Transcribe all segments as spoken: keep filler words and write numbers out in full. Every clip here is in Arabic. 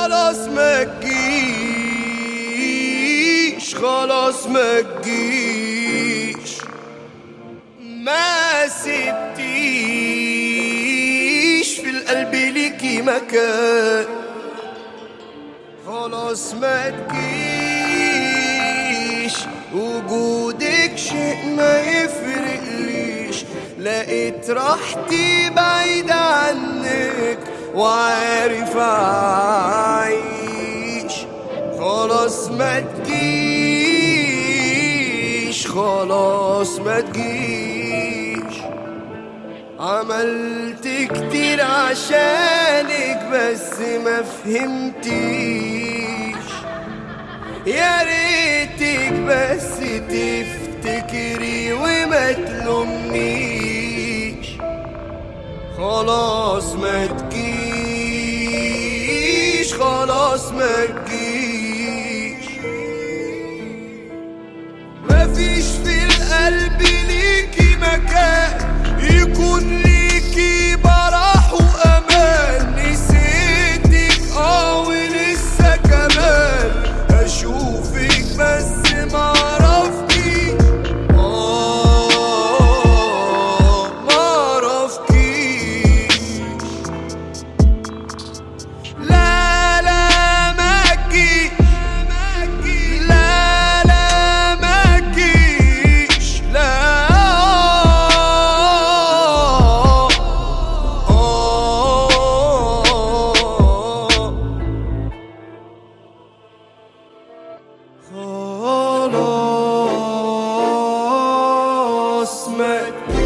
خلاص ما تجيش، خلاص ما تجيش، ما سبتيش في القلب ليكي مكان. خلاص ما تجيش، وجودك شيء ما يفرقليش. لقيت راحتي بعيدة عنك وعارف أعيش. خلاص ما تجيش، خلاص ما تجيش. عملت كتير عشانك بس ما فهمتيش. يا ريتك بس تفتكري وما تلومنيش. خلاص ما تجيش، خلاص ما تجيش. مفيش في القلب ليكي مكان يكون ليكي براح وأمان. نسيتك اه ولسه كمان أشوفك بس معرفكي. آه معرفكيش. لا لا ما تجيش، لا لا ما تجيش، لا. خلاص ما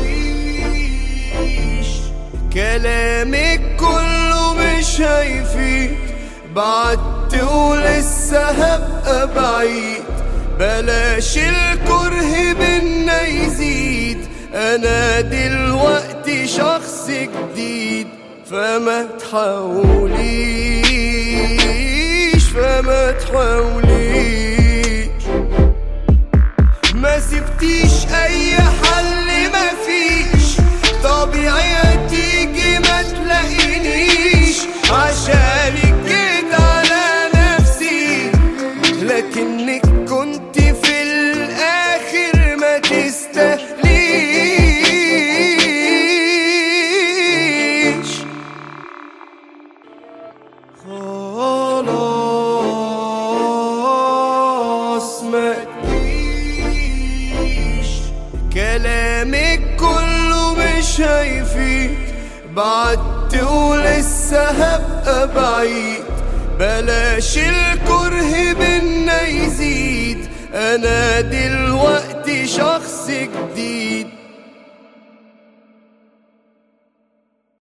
تجيش. كلامك كله مش هيفيد. بعدت ولسه هبقى بعيد. بلاش الكره بينا يزيد. انا دلوقتي شخص جديد. فما تحاوليش، فما تحاوليش. ما سبتيش اي حل مفيش. طبيعي هتيجي ما تلاقينيش. عشانك جيت على نفسي لكنك كنت في الاخر ما تستاهليش. خلاص ما تجيش. كلامك كله مش هيفيد. بعدت ولسه هبقى بعيد. بلاش الكره بينا يزيد. انا دلوقتي شخص جديد.